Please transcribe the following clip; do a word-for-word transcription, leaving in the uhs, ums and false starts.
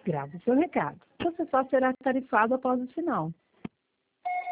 Grave seu recado. Você só será tarifado após o sinal.